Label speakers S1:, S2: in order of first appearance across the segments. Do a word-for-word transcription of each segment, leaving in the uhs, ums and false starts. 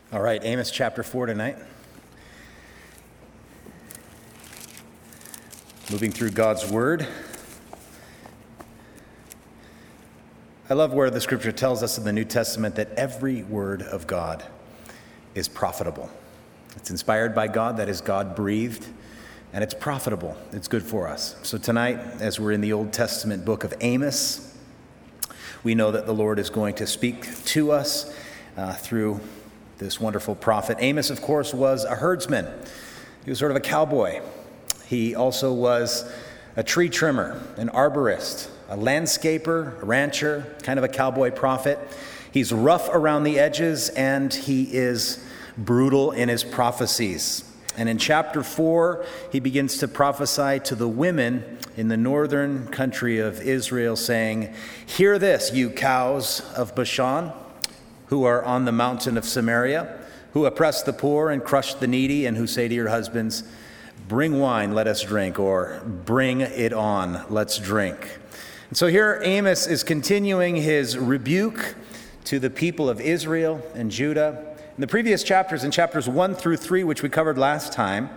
S1: All right, Amos chapter four tonight. Moving through God's Word. I love where the Scripture tells us in the New Testament that every word of God is profitable. It's inspired by God, that is God-breathed, and it's profitable. It's good for us. So tonight, as we're in the Old Testament book of Amos, we know that the Lord is going to speak to us uh, through this wonderful prophet. Amos, of course, was a herdsman. He was sort of a cowboy. He also was a tree trimmer, an arborist, a landscaper, a rancher, kind of a cowboy prophet. He's rough around the edges, and he is brutal in his prophecies. And in chapter four, he begins to prophesy to the women in the northern country of Israel, saying, "Hear this, you cows of Bashan, who are on the mountain of Samaria, who oppress the poor and crush the needy, and who say to your husbands, 'Bring wine, let us drink,' or 'Bring it on, let's drink.'" And so here Amos is continuing his rebuke to the people of Israel and Judah. In the previous chapters, in chapters one through three, which we covered last time,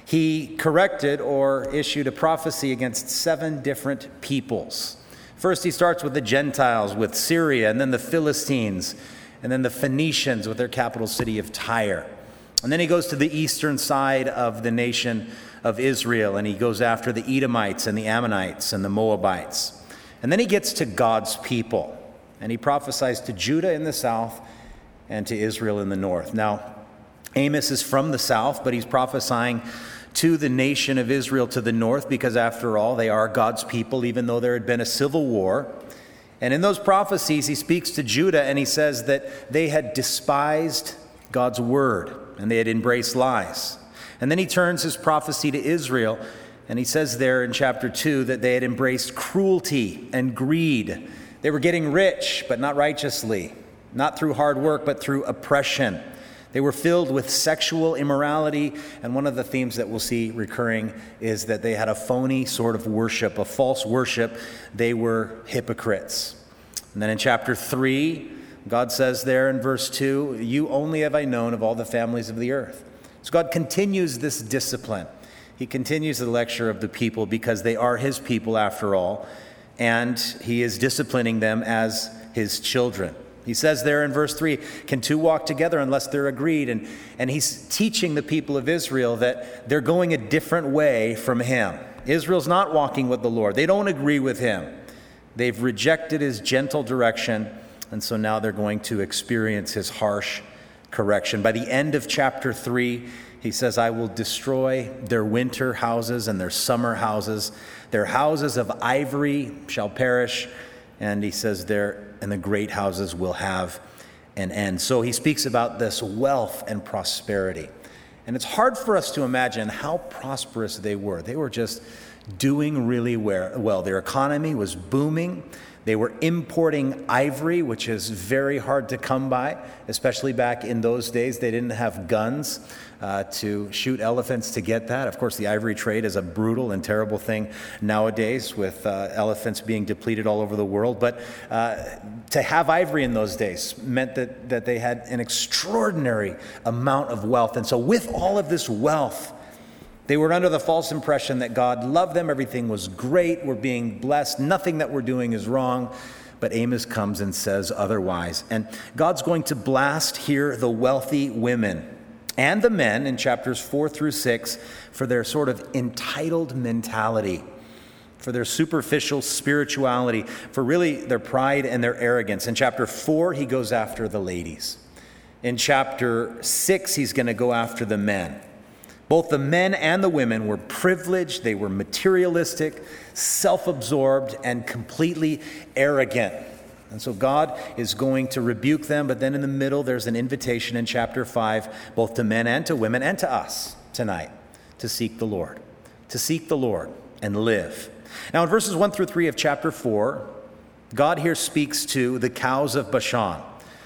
S1: he corrected or issued a prophecy against seven different peoples. First, he starts with the Gentiles, with Syria, and then the Philistines, and then the Phoenicians with their capital city of Tyre. And then he goes to the eastern side of the nation of Israel, and he goes after the Edomites and the Ammonites and the Moabites. And then he gets to God's people, and he prophesies to Judah in the south and to Israel in the north. Now, Amos is from the south, but he's prophesying to the nation of Israel to the north, because after all, they are God's people, even though there had been a civil war. And in those prophecies, he speaks to Judah, and he says that they had despised God's word, and they had embraced lies. And then he turns his prophecy to Israel, and he says there in chapter two that they had embraced cruelty and greed. They were getting rich, but not righteously, not through hard work, but through oppression. They were filled with sexual immorality, and one of the themes that we'll see recurring is that they had a phony sort of worship, a false worship. They were hypocrites. And then in chapter three, God says there in verse two, "You only have I known of all the families of the earth." So God continues this discipline. He continues the lecture of the people because they are his people after all, and he is disciplining them as his children. He says there in verse three, "Can two walk together unless they're agreed?" And, and he's teaching the people of Israel that they're going a different way from him. Israel's not walking with the Lord. They don't agree with him. They've rejected his gentle direction, and so now they're going to experience his harsh correction. By the end of chapter three, he says, "I will destroy their winter houses and their summer houses. Their houses of ivory shall perish." And he says there, "and the great houses will have an end." So he speaks about this wealth and prosperity. And it's hard for us to imagine how prosperous they were. They were just doing really well. Their economy was booming. They were importing ivory, which is very hard to come by, especially back in those days. They didn't have guns uh, to shoot elephants to get that. Of course, the ivory trade is a brutal and terrible thing nowadays, with uh, elephants being depleted all over the world. But uh, to have ivory in those days meant that, that they had an extraordinary amount of wealth. And so with all of this wealth, they were under the false impression that God loved them. Everything was great. We're being blessed. Nothing that we're doing is wrong. But Amos comes and says otherwise. And God's going to blast here the wealthy women and the men in chapters four through six for their sort of entitled mentality, for their superficial spirituality, for really their pride and their arrogance. In chapter four, he goes after the ladies. In chapter six, he's going to go after the men. Both the men and the women were privileged, they were materialistic, self-absorbed, and completely arrogant. And so God is going to rebuke them, but then in the middle there's an invitation in chapter five, both to men and to women and to us tonight, to seek the Lord, to seek the Lord and live. Now in verses one through three of chapter four, God here speaks to the cows of Bashan.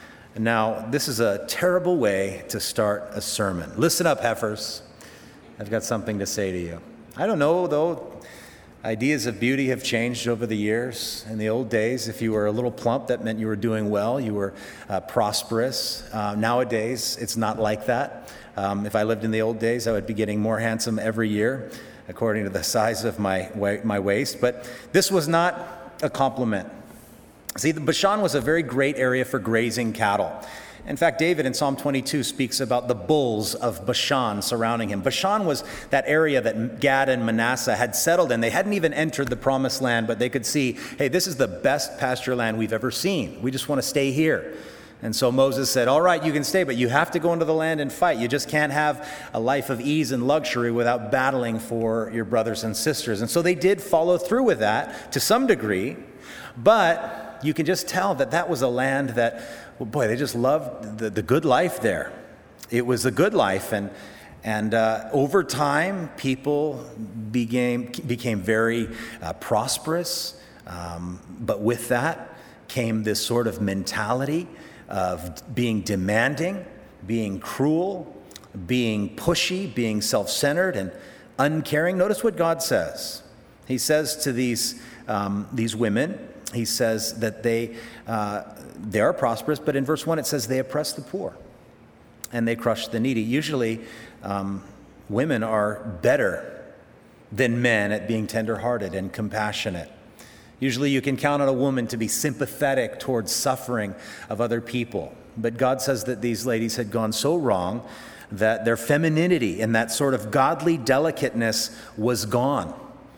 S1: Now this is a terrible way to start a sermon. Listen up, heifers. I've got something to say to you. I don't know, though. Ideas of beauty have changed over the years. In the old days, if you were a little plump, that meant you were doing well, you were uh, prosperous. Uh, nowadays, it's not like that. Um, if I lived in the old days, I would be getting more handsome every year, according to the size of my wa- my waist. But this was not a compliment. See, the Bashan was a very great area for grazing cattle. In fact, David in Psalm twenty-two speaks about the bulls of Bashan surrounding him. Bashan was that area that Gad and Manasseh had settled in. They hadn't even entered the promised land, but they could see, hey, this is the best pasture land we've ever seen. We just want to stay here. And so Moses said, all right, you can stay, but you have to go into the land and fight. You just can't have a life of ease and luxury without battling for your brothers and sisters. And so they did follow through with that to some degree, but you can just tell that that was a land that, well, boy, they just loved the, the good life there. It was a good life, and and uh, over time, people became became very uh, prosperous. Um, but with that came this sort of mentality of being demanding, being cruel, being pushy, being self-centered, and uncaring. Notice what God says. He says to these um, these women, he says that they uh, they are prosperous, but in verse one it says they oppress the poor and they crush the needy. Usually um, women are better than men at being tenderhearted and compassionate. Usually you can count on a woman to be sympathetic towards suffering of other people. But God says that these ladies had gone so wrong that their femininity and that sort of godly delicateness was gone,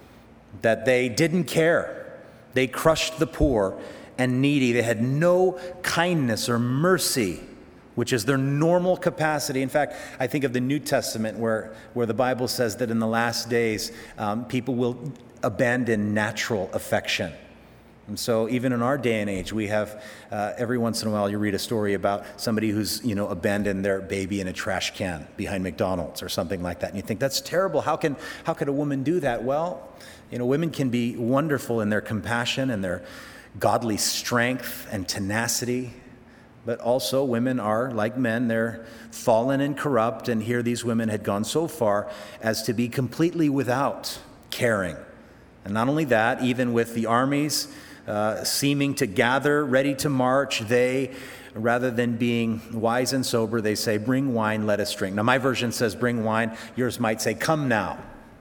S1: that they didn't care. They crushed the poor and needy. They had no kindness or mercy, which is their normal capacity. In fact, I think of the New Testament where, where the Bible says that in the last days, um, people will abandon natural affection. And so even in our day and age, we have, uh, every once in a while, you read a story about somebody who's, you know, abandoned their baby in a trash can behind McDonald's or something like that. And you think, that's terrible. How can, how could a woman do that? Well, you know, women can be wonderful in their compassion and their godly strength and tenacity. But also women are, like men, they're fallen and corrupt. And here these women had gone so far as to be completely without caring. And not only that, even with the armies uh, seeming to gather, ready to march, they, rather than being wise and sober, they say, bring wine, let us drink. Now, my version says, bring wine. Yours might say, come now,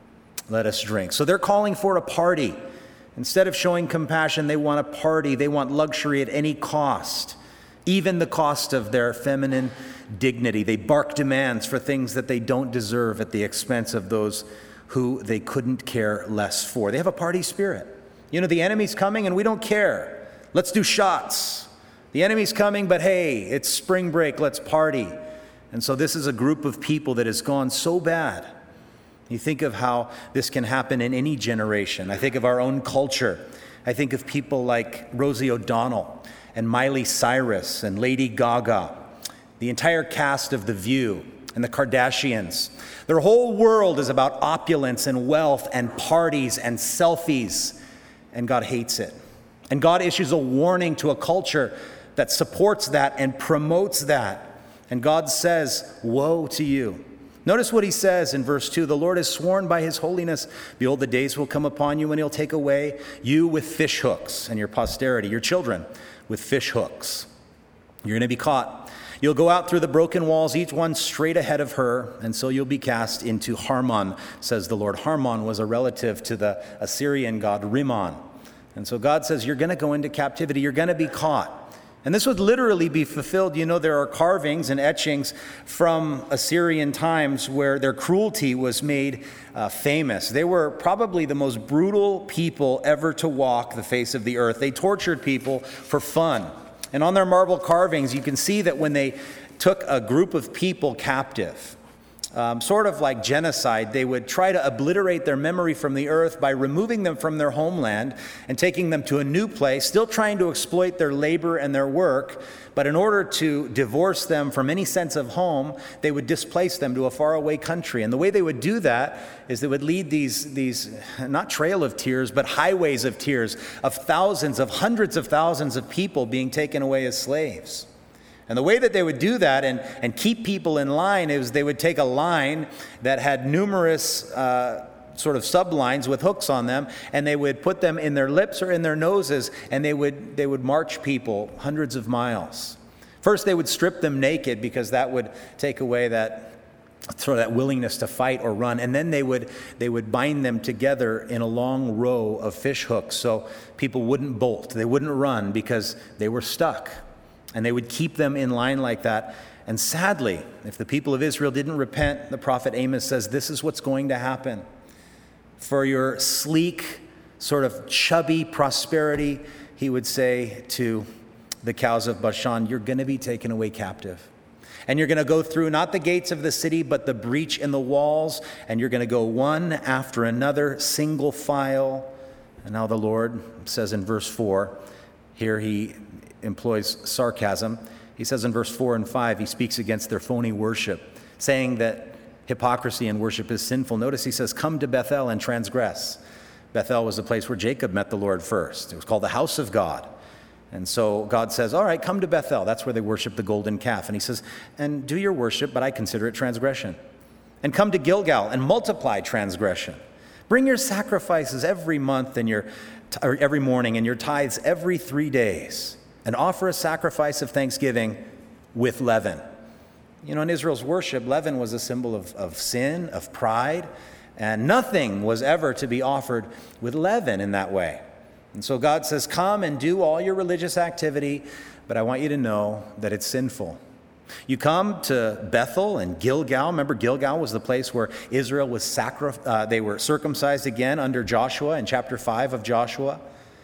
S1: let us drink. So they're calling for a party. Instead of showing compassion, they want a party. They want luxury at any cost, even the cost of their feminine dignity. They bark demands for things that they don't deserve at the expense of those who they couldn't care less for. They have a party spirit. You know, the enemy's coming and we don't care. Let's do shots. The enemy's coming, but hey, it's spring break, let's party. And so this is a group of people that has gone so bad. You think of how this can happen in any generation. I think of our own culture. I think of people like Rosie O'Donnell and Miley Cyrus and Lady Gaga, the entire cast of The View and the Kardashians. Their whole world is about opulence and wealth and parties and selfies, and God hates it. And God issues a warning to a culture that supports that and promotes that. And God says, woe to you. Notice what he says in verse two. The Lord has sworn by his holiness, behold, the days will come upon you when he'll take away you with fish hooks, and your posterity, your children, with fish hooks. You're going to be caught. You'll go out through the broken walls, each one straight ahead of her, and so you'll be cast into Harmon, says the Lord. Harmon was a relative to the Assyrian god Rimmon. And so God says, you're going to go into captivity. You're going to be caught. And this would literally be fulfilled. You know, there are carvings and etchings from Assyrian times where their cruelty was made uh, famous. They were probably the most brutal people ever to walk the face of the earth. They tortured people for fun. And on their marble carvings, you can see that when they took a group of people captive, um, sort of like genocide, they would try to obliterate their memory from the earth by removing them from their homeland and taking them to a new place, still trying to exploit their labor and their work. But in order to divorce them from any sense of home, they would displace them to a faraway country. And the way they would do that is they would lead these, these not trail of tears, but highways of tears of thousands, of hundreds of thousands of people being taken away as slaves. And the way that they would do that and, and keep people in line is they would take a line that had numerous uh, sort of sublines with hooks on them, and they would put them in their lips or in their noses, and they would they would march people hundreds of miles. First, they would strip them naked because that would take away that sort of that willingness to fight or run, and then they would they would bind them together in a long row of fish hooks so people wouldn't bolt, they wouldn't run because they were stuck, and they would keep them in line like that. And sadly, if the people of Israel didn't repent, the prophet Amos says this is what's going to happen. For your sleek, sort of chubby prosperity, he would say to the cows of Bashan, you're going to be taken away captive. And you're going to go through not the gates of the city, but the breach in the walls, and you're going to go one after another, single file. And now the Lord says in verse four, here he employs sarcasm. He says in verse four and five, he speaks against their phony worship, saying that hypocrisy in worship is sinful. Notice he says, come to Bethel and transgress. Bethel was the place where Jacob met the Lord first. It was called the house of God. And so God says, all right, come to Bethel. That's where they worship the golden calf. And he says, and do your worship, but I consider it transgression. And come to Gilgal and multiply transgression. Bring your sacrifices every month and your or every morning and your tithes every three days. And offer a sacrifice of thanksgiving with leaven. You know, in Israel's worship, leaven was a symbol of, of sin, of pride, and nothing was ever to be offered with leaven in that way. And so God says, come and do all your religious activity, but I want you to know that it's sinful. You come to Bethel and Gilgal. Remember, Gilgal was the place where Israel was sacri- uh, they were circumcised again under Joshua in chapter five of Joshua.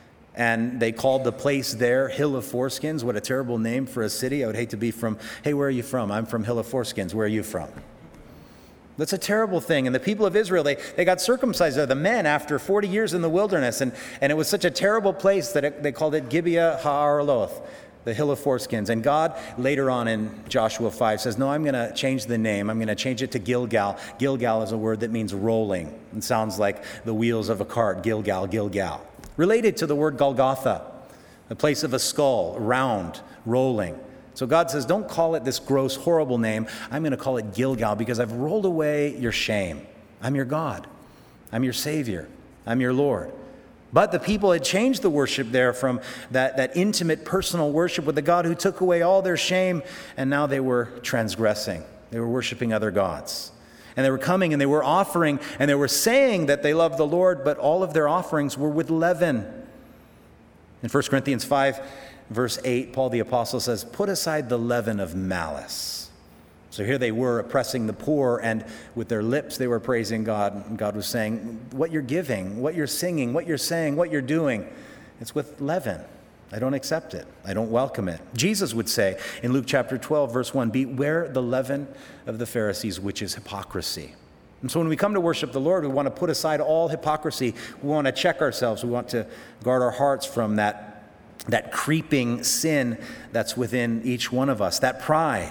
S1: And they called the place there Hill of Foreskins. What a terrible name for a city. I would hate to be from, hey, where are you from? I'm from Hill of Foreskins. Where are you from? That's a terrible thing. And the people of Israel, they, they got circumcised there, the men, after forty years in the wilderness. And, and it was such a terrible place that it, they called it Gibeah Ha'araloth, the Hill of Foreskins. And God, later on in Joshua five, says, no, I'm going to change the name. I'm going to change it to Gilgal. Gilgal is a word that means rolling. It sounds like the wheels of a cart, Gilgal, Gilgal. Related to the word Golgotha, the place of a skull, round, rolling. So God says, don't call it this gross, horrible name. I'm going to call it Gilgal because I've rolled away your shame. I'm your God. I'm your Savior. I'm your Lord. But the people had changed the worship there from that, that intimate, personal worship with the God who took away all their shame, and now they were transgressing. They were worshiping other gods. And they were coming and they were offering and they were saying that they loved the Lord, but all of their offerings were with leaven. In First Corinthians five, verse eight, Paul the Apostle says, put aside the leaven of malice. So here they were oppressing the poor, and with their lips they were praising God. And God was saying, what you're giving, what you're singing, what you're saying, what you're doing, it's with leaven. I don't accept it. I don't welcome it. Jesus would say in Luke chapter twelve, verse one, beware the leaven of the Pharisees, which is hypocrisy. And so when we come to worship the Lord, we want to put aside all hypocrisy. We want to check ourselves. We want to guard our hearts from that, that creeping sin that's within each one of us, that pride.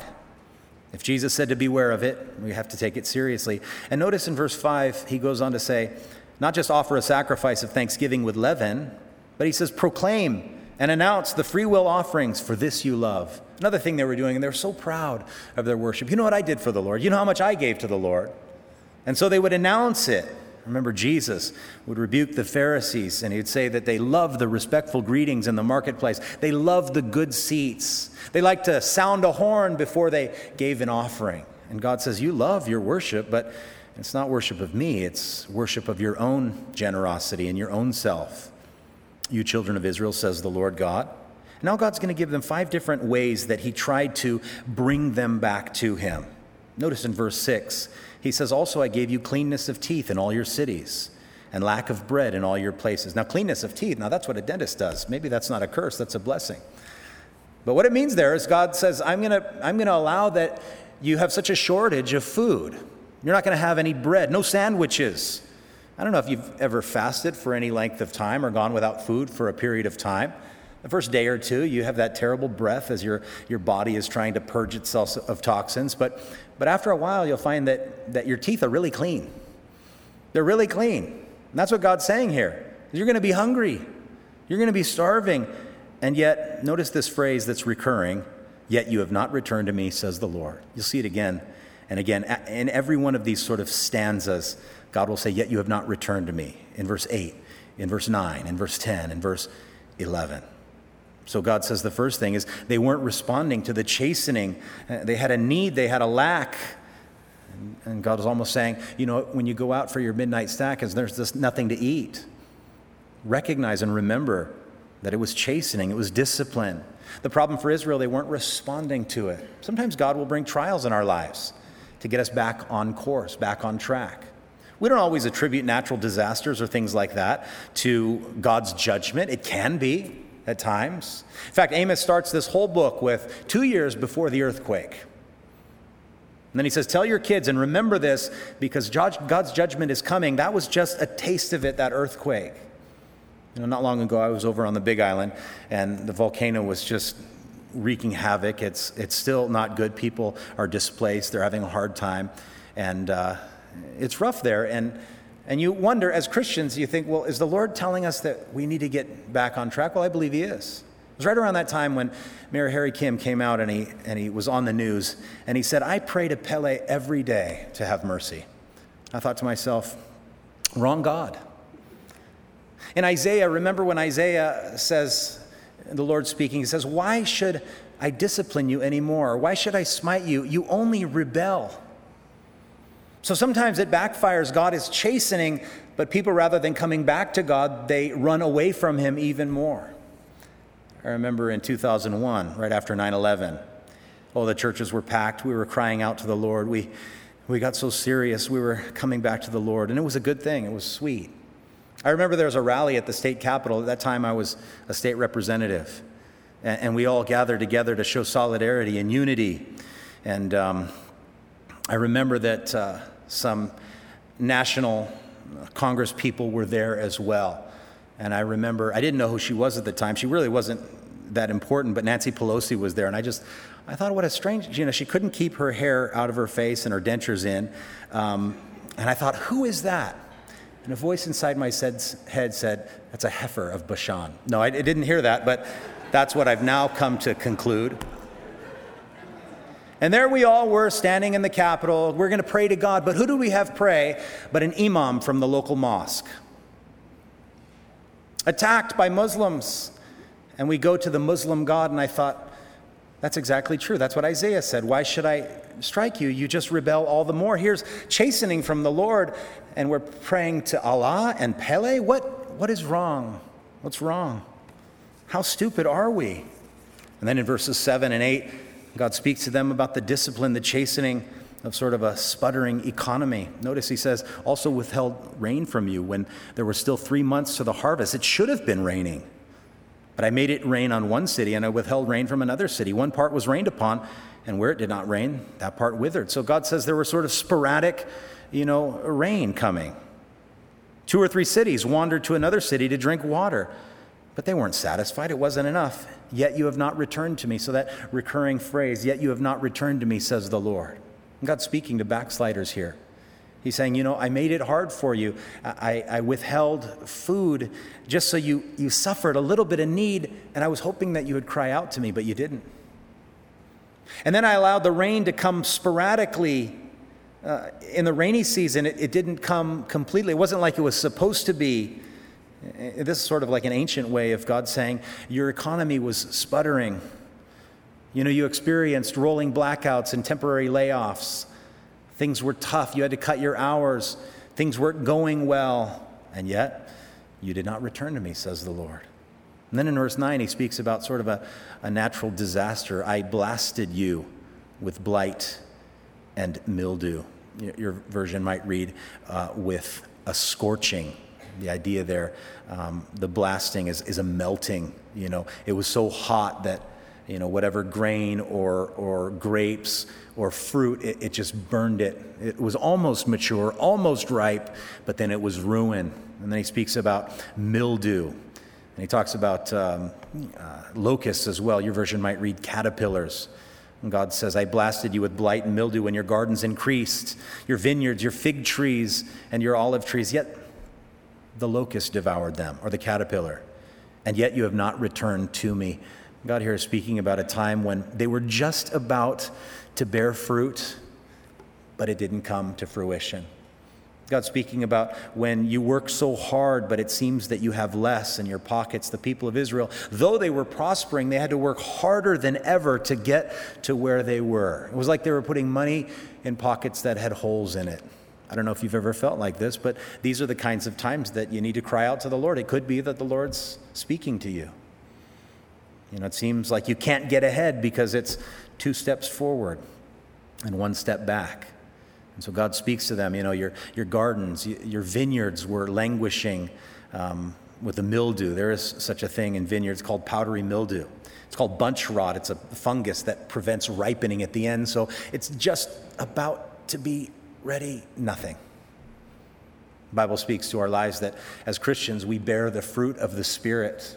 S1: If Jesus said to beware of it, we have to take it seriously. And notice in verse five, he goes on to say, not just offer a sacrifice of thanksgiving with leaven, but he says proclaim and announce the free will offerings, for this you love. Another thing they were doing, and they were so proud of their worship. You know what I did for the Lord? You know how much I gave to the Lord? And so they would announce it. Remember, Jesus would rebuke the Pharisees, and he would say that they loved the respectful greetings in the marketplace. They loved the good seats. They liked to sound a horn before they gave an offering. And God says, you love your worship, but it's not worship of me. It's worship of your own generosity and your own self. You children of Israel, says the Lord God. Now God's going to give them five different ways that he tried to bring them back to him. Notice in verse six, he says, also I gave you cleanness of teeth in all your cities and lack of bread in all your places. Now, cleanness of teeth, now that's what a dentist does. Maybe that's not a curse, that's a blessing. But what it means there is God says, I'm going to I'm going to allow that you have such a shortage of food. You're not going to have any bread, no sandwiches. I don't know if you've ever fasted for any length of time or gone without food for a period of time. The first day or two, you have that terrible breath as your, your body is trying to purge itself of toxins. But, but after a while, you'll find that, that your teeth are really clean. They're really clean. And that's what God's saying here. You're going to be hungry. You're going to be starving. And yet, notice this phrase that's recurring, yet you have not returned to me, says the Lord. You'll see it again And again, in every one of these sort of stanzas, God will say, yet you have not returned to me, in verse eight, in verse nine, in verse ten, in verse eleven. So God says the first thing is they weren't responding to the chastening. They had a need, they had a lack. And God is almost saying, you know, when you go out for your midnight snack and there's just nothing to eat, recognize and remember that it was chastening, it was discipline. The problem for Israel, they weren't responding to it. Sometimes God will bring trials in our lives to get us back on course, back on track. We don't always attribute natural disasters or things like that to God's judgment. It can be at times. In fact, Amos starts this whole book with two years before the earthquake. And then he says, tell your kids and remember this because God's judgment is coming. That was just a taste of it, that earthquake. You know, not long ago, I was over on the Big Island, and the volcano was just wreaking havoc. It's it's still not good. People are displaced. They're having a hard time, and uh, it's rough there. And and you wonder, as Christians, you think, well, is the Lord telling us that we need to get back on track? Well, I believe He is. It was right around that time when Mayor Harry Kim came out, and he and he was on the news, and he said, "I pray to Pele every day to have mercy." I thought to myself, wrong God. In Isaiah, remember when Isaiah says, the Lord speaking, he says, why should I discipline you anymore? Why should I smite you? You only rebel. So sometimes it backfires. God is chastening, but people, rather than coming back to God, they run away from Him even more. I remember in two thousand one, right after nine eleven, oh, the churches were packed. We were crying out to the Lord. We, we got so serious. We were coming back to the Lord, and it was a good thing. It was sweet. I remember there was a rally at the state capitol. At that time, I was a state representative. And, and we all gathered together to show solidarity and unity. And um, I remember that uh, some national Congress people were there as well. And I remember, I didn't know who she was at the time. She really wasn't that important, but Nancy Pelosi was there. And I just, I thought, what a strange, you know, she couldn't keep her hair out of her face and her dentures in. Um, and I thought, who is that? And a voice inside my head said, that's a heifer of Bashan. No, I didn't hear that, but that's what I've now come to conclude. And there we all were standing in the Capitol. We're going to pray to God. But who do we have pray but an imam from the local mosque? Attacked by Muslims. And we go to the Muslim God, and I thought, that's exactly true. That's what Isaiah said. Why should I strike you? You just rebel all the more. Here's chastening from the Lord, and we're praying to Allah and Pele. What, what is wrong? What's wrong? How stupid are we? And then in verses seven and eight, God speaks to them about the discipline, the chastening of sort of a sputtering economy. Notice he says, also withheld rain from you when there were still three months to the harvest. It should have been raining. But I made it rain on one city, and I withheld rain from another city. One part was rained upon, and where it did not rain, that part withered. So God says there was sort of sporadic, you know, rain coming. Two or three cities wandered to another city to drink water, but they weren't satisfied. It wasn't enough. Yet you have not returned to me. So that recurring phrase, yet you have not returned to me, says the Lord. And God's speaking to backsliders here. He's saying, you know, I made it hard for you. I, I withheld food just so you, you suffered a little bit of need, and I was hoping that you would cry out to me, but you didn't. And then I allowed the rain to come sporadically. Uh, in the rainy season, it, it didn't come completely. It wasn't like it was supposed to be. This is sort of like an ancient way of God saying, your economy was sputtering. You know, you experienced rolling blackouts and temporary layoffs. Things were tough. You had to cut your hours. Things weren't going well. And yet, you did not return to me, says the Lord. And then in verse nine, he speaks about sort of a, a natural disaster. I blasted you with blight and mildew. Your version might read, uh, with a scorching. The idea there, um, the blasting is, is a melting. You know, it was so hot that, you know, whatever grain or or grapes or fruit, it, it just burned it. It was almost mature, almost ripe, but then it was ruined. And then he speaks about mildew. And he talks about um, uh, locusts as well. Your version might read caterpillars. And God says, I blasted you with blight and mildew when your gardens increased, your vineyards, your fig trees, and your olive trees. Yet the locust devoured them, or the caterpillar. And yet you have not returned to me. God here is speaking about a time when they were just about to bear fruit, but it didn't come to fruition. God's speaking about when you work so hard, but it seems that you have less in your pockets. The people of Israel, though they were prospering, they had to work harder than ever to get to where they were. It was like they were putting money in pockets that had holes in it. I don't know if you've ever felt like this, but these are the kinds of times that you need to cry out to the Lord. It could be that the Lord's speaking to you. You know, it seems like you can't get ahead because it's two steps forward and one step back. And so God speaks to them. You know, your your gardens, your vineyards were languishing um, with the mildew. There is such a thing in vineyards called powdery mildew. It's called bunch rot. It's a fungus that prevents ripening at the end. So it's just about to be ready. Nothing. The Bible speaks to our lives that as Christians, we bear the fruit of the Spirit.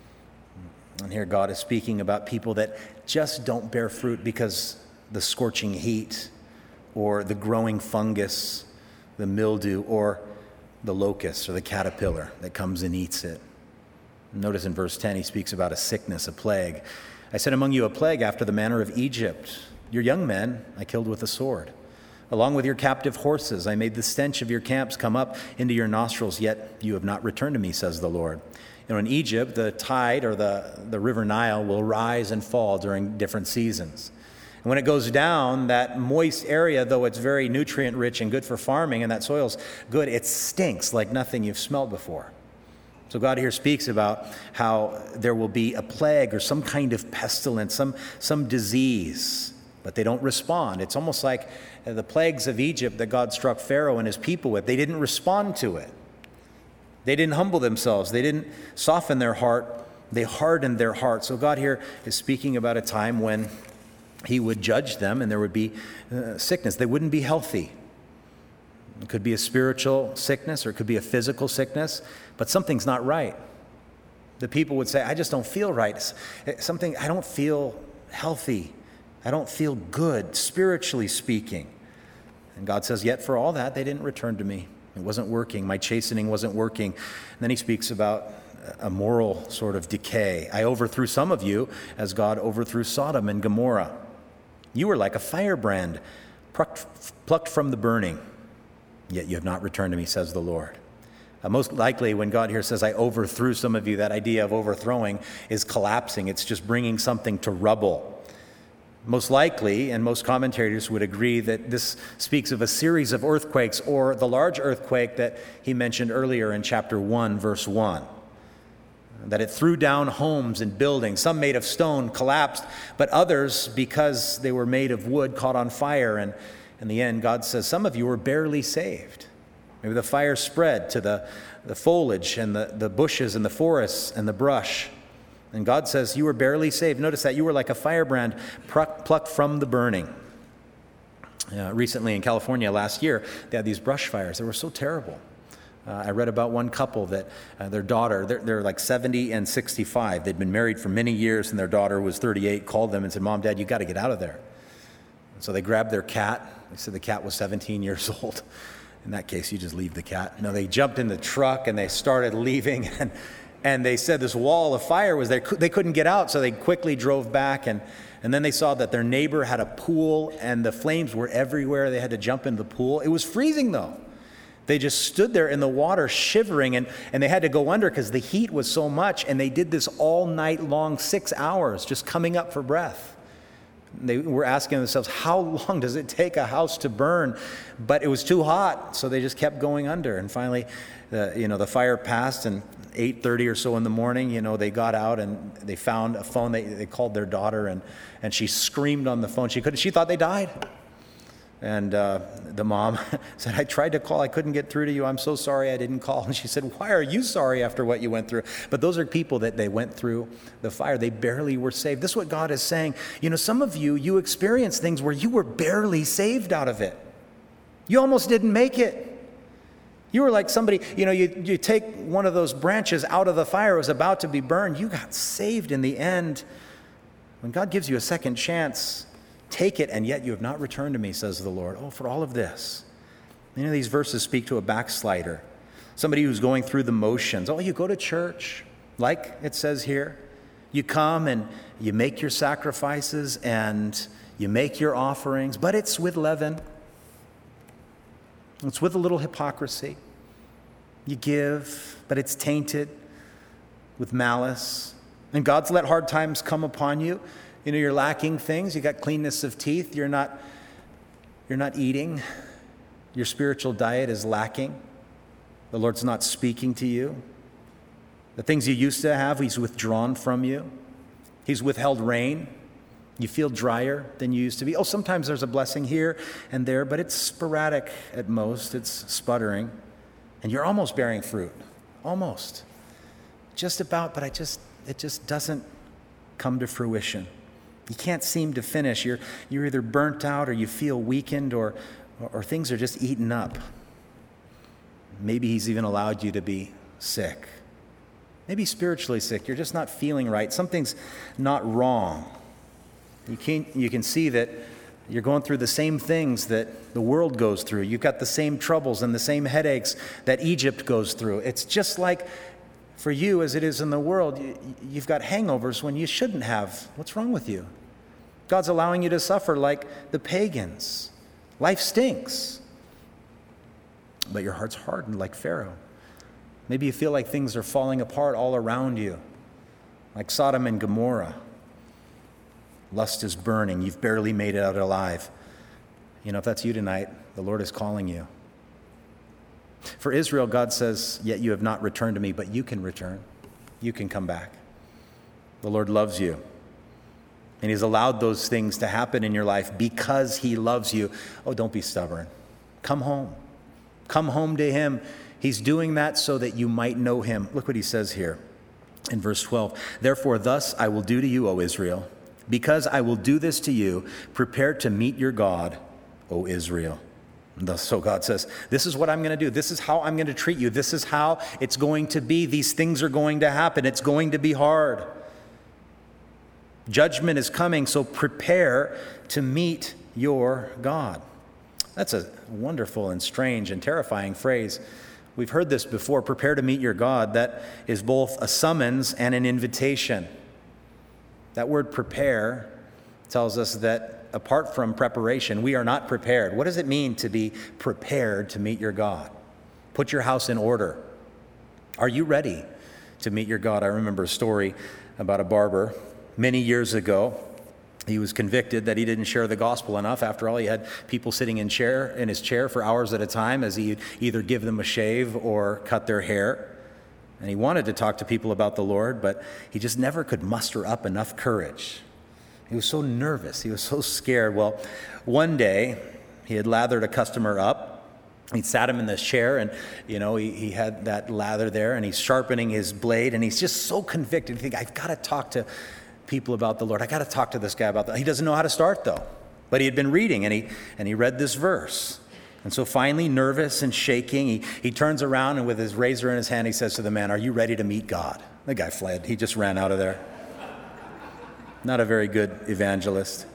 S1: And here God is speaking about people that just don't bear fruit because the scorching heat, or the growing fungus, the mildew, or the locust or the caterpillar that comes and eats it. Notice in verse ten, he speaks about a sickness, a plague. I sent among you a plague after the manner of Egypt. Your young men I killed with a sword. Along with your captive horses, I made the stench of your camps come up into your nostrils, yet you have not returned to me, says the Lord. You know, in Egypt, the tide or the, the river Nile will rise and fall during different seasons. And when it goes down, that moist area, though it's very nutrient rich and good for farming and that soil's good, it stinks like nothing you've smelled before. So God here speaks about how there will be a plague or some kind of pestilence, some, some disease, but they don't respond. It's almost like the plagues of Egypt that God struck Pharaoh and his people with. They didn't respond to it. They didn't humble themselves. They didn't soften their heart. They hardened their heart. So God here is speaking about a time when he would judge them and there would be uh, sickness. They wouldn't be healthy. It could be a spiritual sickness or it could be a physical sickness, but something's not right. The people would say, I just don't feel right. It's something, I don't feel healthy. I don't feel good, spiritually speaking. And God says, yet for all that, they didn't return to me. It wasn't working. My chastening wasn't working. And then he speaks about a moral sort of decay. I overthrew some of you as God overthrew Sodom and Gomorrah. You were like a firebrand plucked, plucked from the burning, yet you have not returned to me, says the Lord. Uh, most likely when God here says, I overthrew some of you, that idea of overthrowing is collapsing. It's just bringing something to rubble. Most likely, and most commentators would agree that this speaks of a series of earthquakes or the large earthquake that he mentioned earlier in chapter one, verse one. That it threw down homes and buildings. Some made of stone collapsed, but others, because they were made of wood, caught on fire. And in the end, God says, some of you were barely saved. Maybe the fire spread to the, the foliage and the, the bushes and the forests and the brush. And God says, you were barely saved. Notice that you were like a firebrand plucked from the burning. Uh, recently in California last year, they had these brush fires. They were so terrible. Uh, I read about one couple that uh, their daughter, they're, they're like seventy and sixty-five. They'd been married for many years, and their daughter was thirty-eight, called them and said, Mom, Dad, you got to get out of there. And so they grabbed their cat. They said the cat was seventeen years old. In that case, you just leave the cat. No, they jumped in the truck, and they started leaving, and and they said this wall of fire was there. They couldn't get out, so they quickly drove back, and, and then they saw that their neighbor had a pool, and the flames were everywhere. They had to jump into the pool. It was freezing, though. They just stood there in the water shivering, and, and they had to go under because the heat was so much, and they did this all night long, six hours, just coming up for breath. They were asking themselves, how long does it take a house to burn? But it was too hot, so they just kept going under. And finally, the, you know, the fire passed, and eight thirty or so in the morning, you know, they got out and they found a phone. They, they called their daughter, and, and she screamed on the phone. She couldn't. She thought they died. And uh, the mom said, I tried to call. I couldn't get through to you. I'm so sorry I didn't call. And she said, why are you sorry after what you went through? But those are people that they went through the fire. They barely were saved. This is what God is saying. You know, some of you, you experienced things where you were barely saved out of it. You almost didn't make it. You were like somebody, you know, you, you take one of those branches out of the fire. It was about to be burned. You got saved in the end. When God gives you a second chance, take it, and yet you have not returned to me, says the Lord. Oh, for all of this. You know, these verses speak to a backslider, somebody who's going through the motions. Oh, you go to church, like it says here. You come and you make your sacrifices and you make your offerings, but it's with leaven. It's with a little hypocrisy. You give, but it's tainted with malice. And God's let hard times come upon you. You know, you're lacking things. You got cleanness of teeth. You're not, you're not eating. Your spiritual diet is lacking. The Lord's not speaking to you. The things you used to have, He's withdrawn from you. He's withheld rain. You feel drier than you used to be. Oh, sometimes there's a blessing here and there, but it's sporadic at most. It's sputtering. And you're almost bearing fruit. Almost. Just about, but I just it just doesn't come to fruition. You can't seem to finish. You're you're either burnt out or you feel weakened or or, or things are just eaten up. Maybe He's even allowed you to be sick. Maybe spiritually sick. You're just not feeling right. Something's not wrong. You can, you can see that you're going through the same things that the world goes through. You've got the same troubles and the same headaches that Egypt goes through. It's just like for you as it is in the world. You've got hangovers when you shouldn't have. What's wrong with you? God's allowing you to suffer like the pagans. Life stinks. But your heart's hardened like Pharaoh. Maybe you feel like things are falling apart all around you, like Sodom and Gomorrah. Lust is burning. You've barely made it out alive. You know, if that's you tonight, the Lord is calling you. For Israel, God says, yet you have not returned to me, but you can return. You can come back. The Lord loves you. And He's allowed those things to happen in your life because He loves you. Oh, don't be stubborn. Come home. Come home to Him. He's doing that so that you might know Him. Look what He says here in verse twelve. Therefore, thus I will do to you, O Israel, because I will do this to you, prepare to meet your God, O Israel. And thus, so God says, this is what I'm going to do. This is how I'm going to treat you. This is how it's going to be. These things are going to happen. It's going to be hard. Judgment is coming, so prepare to meet your God. That's a wonderful and strange and terrifying phrase. We've heard this before, prepare to meet your God. That is both a summons and an invitation. That word prepare tells us that apart from preparation, we are not prepared. What does it mean to be prepared to meet your God? Put your house in order. Are you ready to meet your God? I remember a story about a barber many years ago. He was convicted that he didn't share the gospel enough. After all, he had people sitting in chair in his chair for hours at a time as he'd either give them a shave or cut their hair. And he wanted to talk to people about the Lord, but he just never could muster up enough courage. He was so nervous. He was so scared. Well, one day he had lathered a customer up. He sat him in this chair, and you know he, he had that lather there, and he's sharpening his blade, and he's just so convicted. He thinks, I've got to talk to people about the Lord. I got to talk to this guy about that. He doesn't know how to start though, but he had been reading, and he and he read this verse. And so finally, nervous and shaking, he, he turns around, and with his razor in his hand, he says to the man, "Are you ready to meet God?" The guy fled. He just ran out of there. Not a very good evangelist.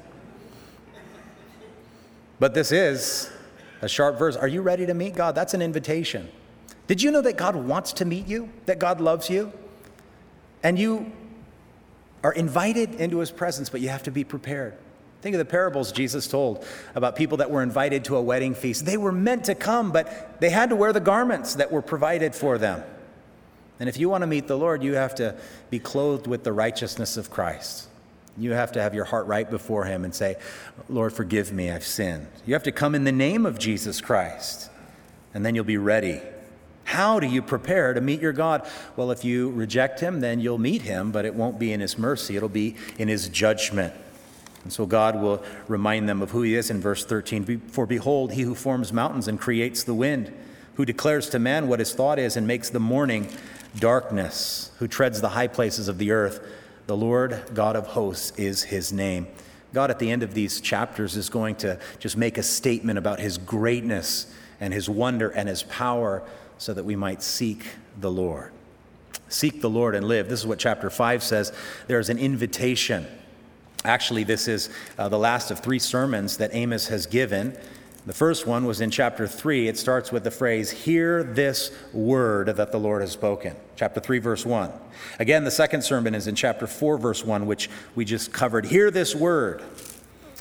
S1: But this is a sharp verse. Are you ready to meet God? That's an invitation. Did you know that God wants to meet you? That God loves you? And you are invited into His presence, but you have to be prepared. Think of the parables Jesus told about people that were invited to a wedding feast. They were meant to come, but they had to wear the garments that were provided for them. And if you want to meet the Lord, you have to be clothed with the righteousness of Christ. You have to have your heart right before Him and say, "Lord, forgive me, I've sinned." You have to come in the name of Jesus Christ, and then you'll be ready. How do you prepare to meet your God? Well, if you reject Him, then you'll meet Him, but it won't be in His mercy. It'll be in His judgment. And so God will remind them of who He is in verse thirteen. For behold, He who forms mountains and creates the wind, who declares to man what his thought is and makes the morning darkness, who treads the high places of the earth. The Lord God of hosts is His name. God at the end of these chapters is going to just make a statement about His greatness and His wonder and His power so that we might seek the Lord. Seek the Lord and live. This is what chapter five says. There's an invitation. Actually, this is uh, the last of three sermons that Amos has given. The first one was in chapter three. It starts with the phrase, "Hear this word that the Lord has spoken." Chapter three, verse one. Again, the second sermon is in chapter four, verse one, which we just covered. "Hear this word."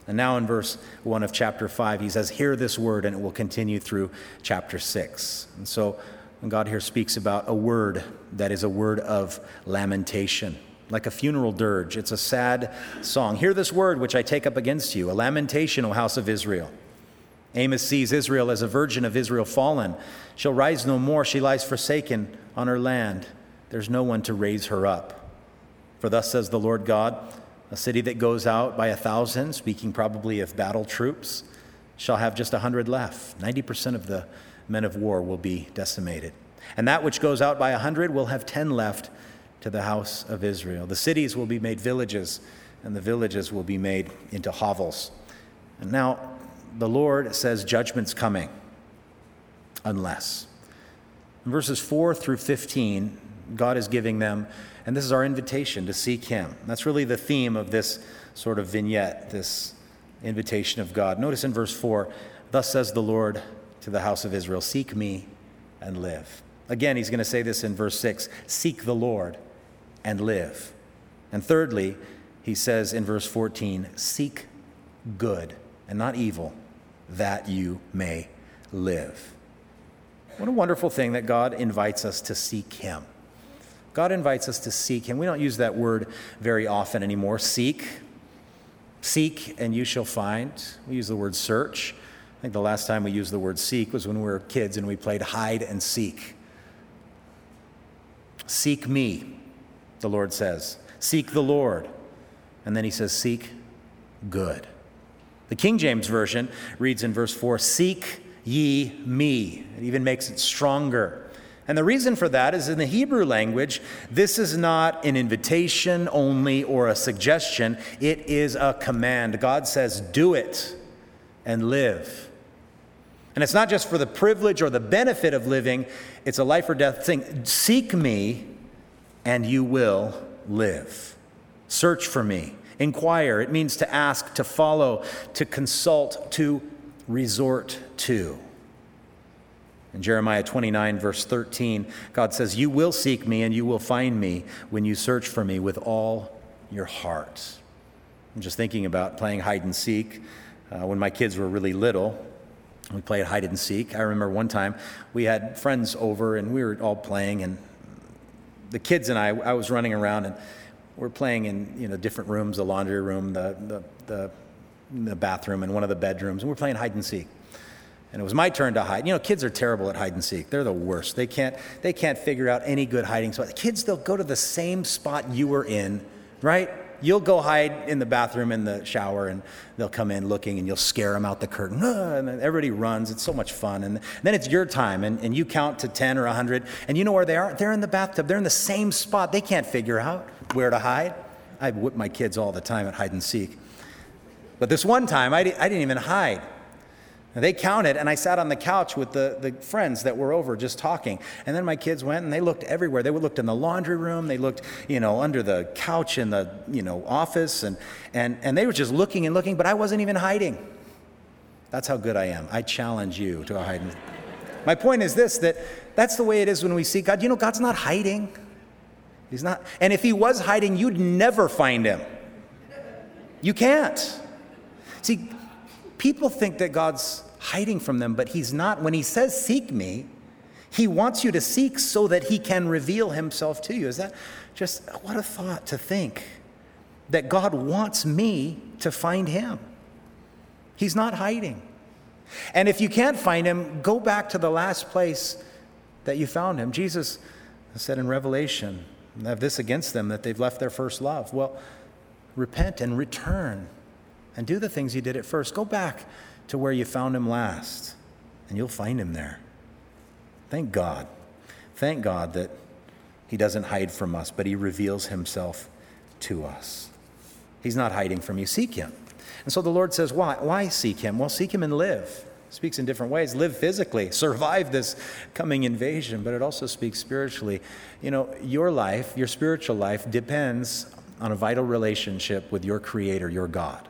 S1: And now in verse one of chapter five, he says, hear this word, and it will continue through chapter six. And so when God here speaks about a word that is a word of lamentation, like a funeral dirge. It's a sad song. Hear this word which I take up against you, a lamentation, O house of Israel. Amos sees Israel as a virgin of Israel fallen. She'll rise no more. She lies forsaken on her land. There's no one to raise her up. For thus says the Lord God, a city that goes out by a thousand, speaking probably of battle troops, shall have just a hundred left. Ninety percent of the men of war will be decimated. And that which goes out by a hundred will have ten left to the house of Israel. The cities will be made villages, and the villages will be made into hovels. And now the Lord says judgment's coming, unless. In verses four through fifteen, God is giving them, and this is our invitation to seek him. That's really the theme of this sort of vignette, this invitation of God. Notice in verse four, thus says the Lord to the house of Israel, seek me and live. Again, he's going to say this in verse six, seek the Lord and live. And thirdly, he says in verse fourteen, seek good and not evil, that you may live. What a wonderful thing that God invites us to seek him. God invites us to seek him. We don't use that word very often anymore. Seek. Seek and you shall find. We use the word search. I think the last time we used the word seek was when we were kids and we played hide and seek. Seek me, the Lord says. Seek the Lord. And then he says, seek good. The King James Version reads in verse four, seek ye me. It even makes it stronger. And the reason for that is in the Hebrew language, this is not an invitation only or a suggestion. It is a command. God says, do it and live. And it's not just for the privilege or the benefit of living. It's a life or death thing. Seek me and you will live. Search for me. Inquire. It means to ask, to follow, to consult, to resort to. In Jeremiah twenty-nine, verse thirteen, God says, you will seek me and you will find me when you search for me with all your heart. I'm just thinking about playing hide and seek. Uh, when my kids were really little, we played hide and seek. I remember one time we had friends over and we were all playing, and the kids and I, I was running around and we're playing in, you know, different rooms, the laundry room, the, the, the, the bathroom, and one of the bedrooms, and we're playing hide and seek. And it was my turn to hide. You know, kids are terrible at hide and seek. They're the worst. They can't, they can't figure out any good hiding spot. Kids, they'll go to the same spot you were in, right? You'll go hide in the bathroom in the shower, and they'll come in looking, and you'll scare them out the curtain. Ah, and then everybody runs. It's so much fun. And then it's your time, and, and you count to ten or one hundred, and you know where they are? They're in the bathtub. They're in the same spot. They can't figure out where to hide. I whip my kids all the time at hide and seek. But this one time, I, di- I didn't even hide. And they counted, and I sat on the couch with the, the friends that were over just talking. And then my kids went, and they looked everywhere. They looked in the laundry room. They looked, you know, under the couch in the, you know, office. And, and, and they were just looking and looking, but I wasn't even hiding. That's how good I am. I challenge you to a hiding. My point is this, that that's the way it is when we see God. You know, God's not hiding. He's not. And if he was hiding, you'd never find him. You can't. See, people think that God's hiding from them, but he's not. When he says, seek me, he wants you to seek so that he can reveal himself to you. Is that just, what a thought to think that God wants me to find him. He's not hiding. And if you can't find him, go back to the last place that you found him. Jesus said in Revelation, I have this against them, that they've left their first love. Well, repent and return and do the things you did at first. Go back to where you found him last, and you'll find him there. Thank God. Thank God that he doesn't hide from us, but he reveals himself to us. He's not hiding from you. Seek him. And so the Lord says, why? Why seek him? Well, seek him and live. It speaks in different ways. Live physically. Survive this coming invasion. But it also speaks spiritually. You know, your life, your spiritual life, depends on a vital relationship with your Creator, your God.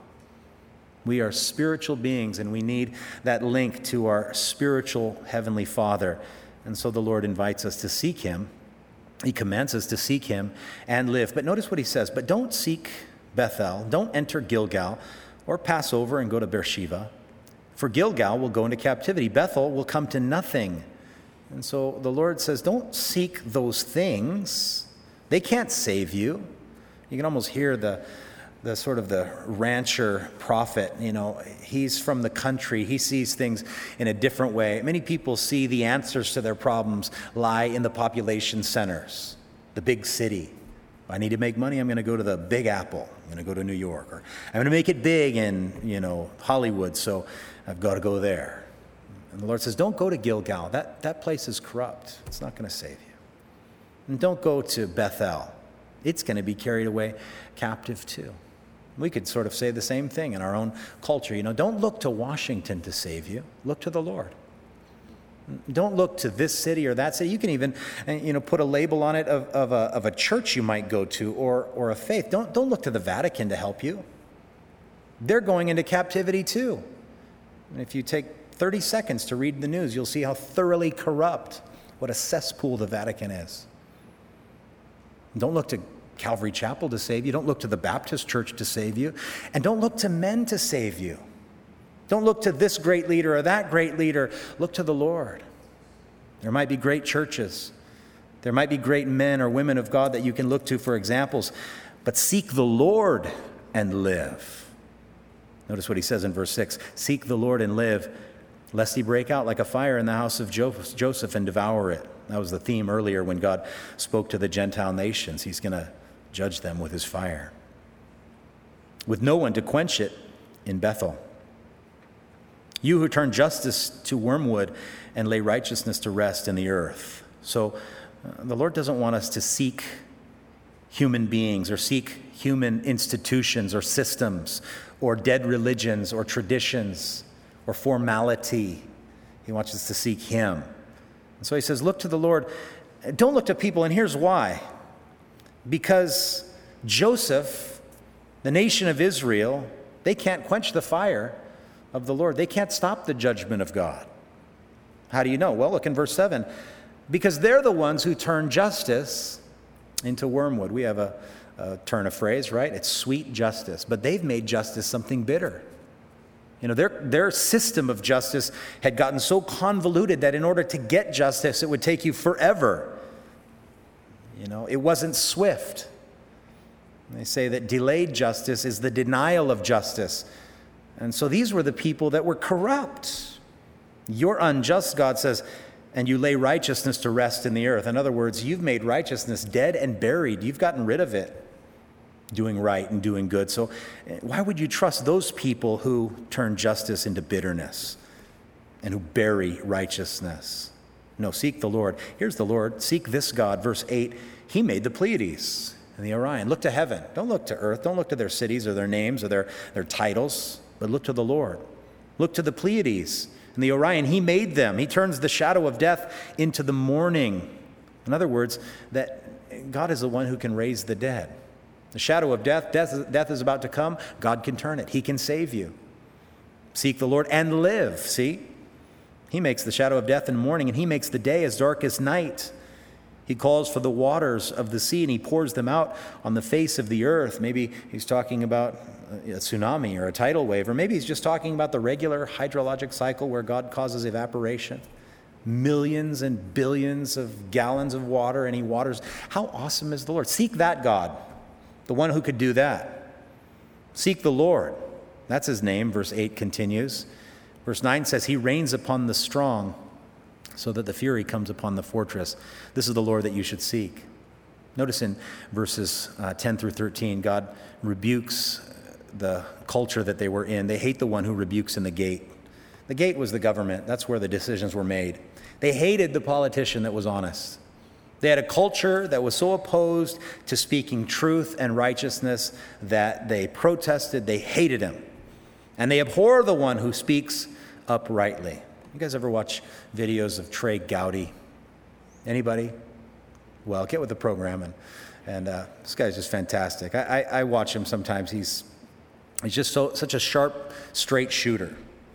S1: We are spiritual beings, and we need that link to our spiritual Heavenly Father. And so the Lord invites us to seek him. He commands us to seek him and live. But notice what he says, but don't seek Bethel, don't enter Gilgal, or pass over and go to Beersheba. For Gilgal will go into captivity. Bethel will come to nothing. And so the Lord says, don't seek those things. They can't save you. You can almost hear the the sort of the rancher prophet. You know, he's from the country. He sees things in a different way. Many people see the answers to their problems lie in the population centers, the big city. If I need to make money, I'm going to go to the Big Apple. I'm going to go to New York. Or I'm going to make it big in, you know, Hollywood, so I've got to go there. And the Lord says, don't go to Gilgal. That, that place is corrupt. It's not going to save you. And don't go to Bethel. It's going to be carried away captive too. We could sort of say the same thing in our own culture. You know, don't look to Washington to save you. Look to the Lord. Don't look to this city or that city. You can even, you know, put a label on it of, of, a, of a church you might go to or, or a faith. Don't, don't look to the Vatican to help you. They're going into captivity too. And if you take thirty seconds to read the news, you'll see how thoroughly corrupt, what a cesspool the Vatican is. Don't look to Calvary Chapel to save you. Don't look to the Baptist Church to save you. And don't look to men to save you. Don't look to this great leader or that great leader. Look to the Lord. There might be great churches. There might be great men or women of God that you can look to for examples. But seek the Lord and live. Notice what he says in verse six. Seek the Lord and live, lest he break out like a fire in the house of Joseph and devour it. That was the theme earlier when God spoke to the Gentile nations. He's going to judge them with his fire. With no one to quench it in Bethel. You who turn justice to wormwood and lay righteousness to rest in the earth. So uh, the Lord doesn't want us to seek human beings or seek human institutions or systems or dead religions or traditions or formality. He wants us to seek him. And so he says, look to the Lord. Don't look to people, and here's why. Because Joseph, the nation of Israel, they can't quench the fire of the Lord. They can't stop the judgment of God. How do you know? Well, look in verse seven. Because they're the ones who turn justice into wormwood. We have a, a turn of phrase, right? It's sweet justice. But they've made justice something bitter. You know, their, their system of justice had gotten so convoluted that in order to get justice, it would take you forever. You know, it wasn't swift. They say that delayed justice is the denial of justice. And so these were the people that were corrupt. You're unjust, God says, and you lay righteousness to rest in the earth. In other words, you've made righteousness dead and buried. You've gotten rid of it, doing right and doing good. So why would you trust those people who turn justice into bitterness and who bury righteousness? No, seek the Lord. Here's the Lord. Seek this God. Verse eight, he made the Pleiades and the Orion. Look to heaven. Don't look to earth. Don't look to their cities or their names or their, their titles, but look to the Lord. Look to the Pleiades and the Orion. He made them. He turns the shadow of death into the morning. In other words, that God is the one who can raise the dead. The shadow of death, death, death is about to come. God can turn it. He can save you. Seek the Lord and live. See? He makes the shadow of death in the morning, and he makes the day as dark as night. He calls for the waters of the sea, and he pours them out on the face of the earth. Maybe he's talking about a tsunami or a tidal wave, or maybe he's just talking about the regular hydrologic cycle where God causes evaporation. Millions and billions of gallons of water, and he waters. How awesome is the Lord? Seek that God, the one who could do that. Seek the Lord. That's his name, verse eight continues. Verse nine says, he reigns upon the strong so that the fury comes upon the fortress. This is the Lord that you should seek. Notice in verses uh, ten through thirteen, God rebukes the culture that they were in. They hate the one who rebukes in the gate. The gate was the government. That's where the decisions were made. They hated the politician that was honest. They had a culture that was so opposed to speaking truth and righteousness that they protested. They hated him. And they abhor the one who speaks uprightly. You guys ever watch videos of Trey Gowdy? Anybody? Well, get with the program. And, and uh, this guy's just fantastic. I, I, I watch him sometimes. He's he's just so such a sharp, straight shooter.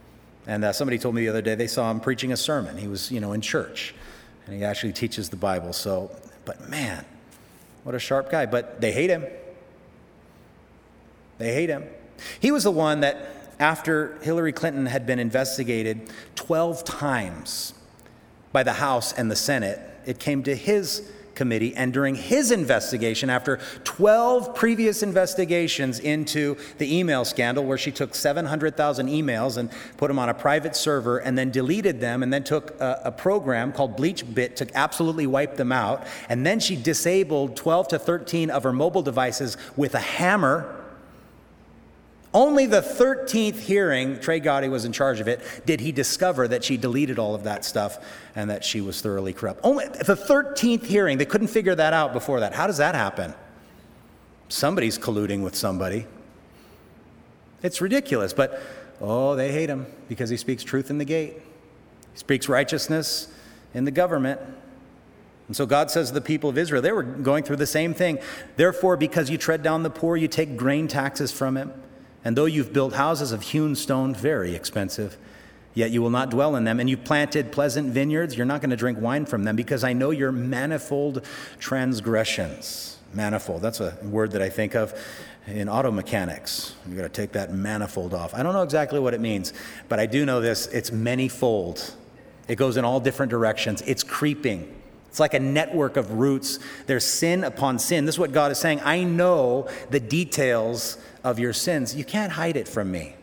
S1: And uh, somebody told me the other day they saw him preaching a sermon. He was, you know, in church. And he actually teaches the Bible. So, but man, what a sharp guy. But they hate him. They hate him. He was the one that, after Hillary Clinton had been investigated twelve times by the House and the Senate, it came to his committee, and during his investigation, after twelve previous investigations into the email scandal, where she took seven hundred thousand emails and put them on a private server and then deleted them, and then took a, a program called BleachBit to absolutely wipe them out, and then she disabled twelve to thirteen of her mobile devices with a hammer. Only the thirteenth hearing, Trey Gowdy was in charge of it, did he discover that she deleted all of that stuff and that she was thoroughly corrupt. Only the thirteenth hearing, they couldn't figure that out before that. How does that happen? Somebody's colluding with somebody. It's ridiculous, but oh, they hate him because he speaks truth in the gate. He speaks righteousness in the government. And so God says to the people of Israel, they were going through the same thing. Therefore, because you tread down the poor, you take grain taxes from him. And though you've built houses of hewn stone, very expensive, yet you will not dwell in them. And you've planted pleasant vineyards, you're not going to drink wine from them, because I know your manifold transgressions. Manifold, that's a word that I think of in auto mechanics. You've got to take that manifold off. I don't know exactly what it means, but I do know this, it's manyfold. It goes in all different directions. It's creeping. It's like a network of roots. There's sin upon sin. This is what God is saying. I know the details of your sins. You can't hide it from me.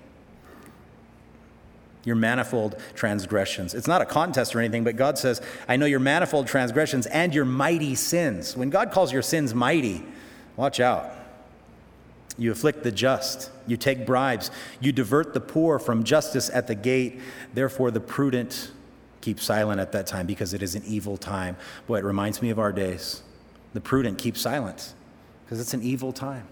S1: Your manifold transgressions. It's not a contest or anything, but God says, I know your manifold transgressions and your mighty sins. When God calls your sins mighty, watch out. You afflict the just. You take bribes. You divert the poor from justice at the gate. Therefore, the prudent keep silent at that time, because it is an evil time. Boy, it reminds me of our days. The prudent keep silent because it's an evil time.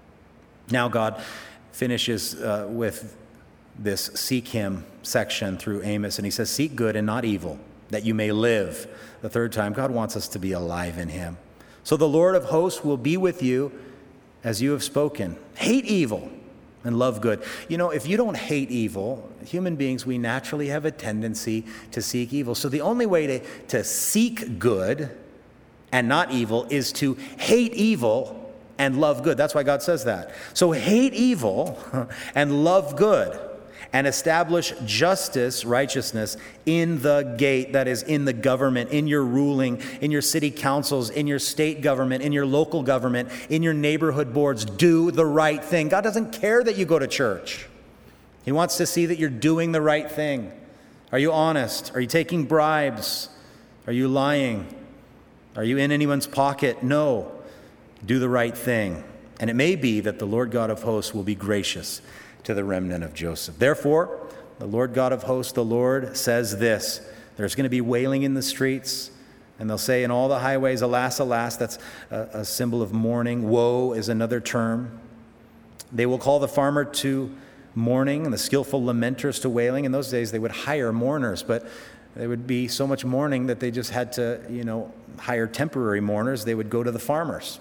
S1: Now God finishes uh, with this seek him section through Amos, and he says, seek good and not evil, that you may live. The third time, God wants us to be alive in him. So the Lord of hosts will be with you as you have spoken. Hate evil and love good. You know, if you don't hate evil, human beings, we naturally have a tendency to seek evil. So the only way to, to seek good and not evil is to hate evil and love good. That's why God says that. So hate evil and love good, and establish justice, righteousness in the gate, that is in the government, in your ruling, in your city councils, in your state government, in your local government, in your neighborhood boards. Do the right thing. God doesn't care that you go to church. He wants to see that you're doing the right thing. Are you honest? Are you taking bribes? Are you lying? Are you in anyone's pocket? No. Do the right thing. And it may be that the Lord God of hosts will be gracious to the remnant of Joseph. Therefore, the Lord God of hosts, the Lord, says this: there's going to be wailing in the streets, and they'll say in all the highways, alas, alas. That's a, a symbol of mourning. Woe is another term. They will call the farmer to mourning and the skillful lamenters to wailing. In those days, they would hire mourners, but there would be so much mourning that they just had to, you know, hire temporary mourners. They would go to the farmers.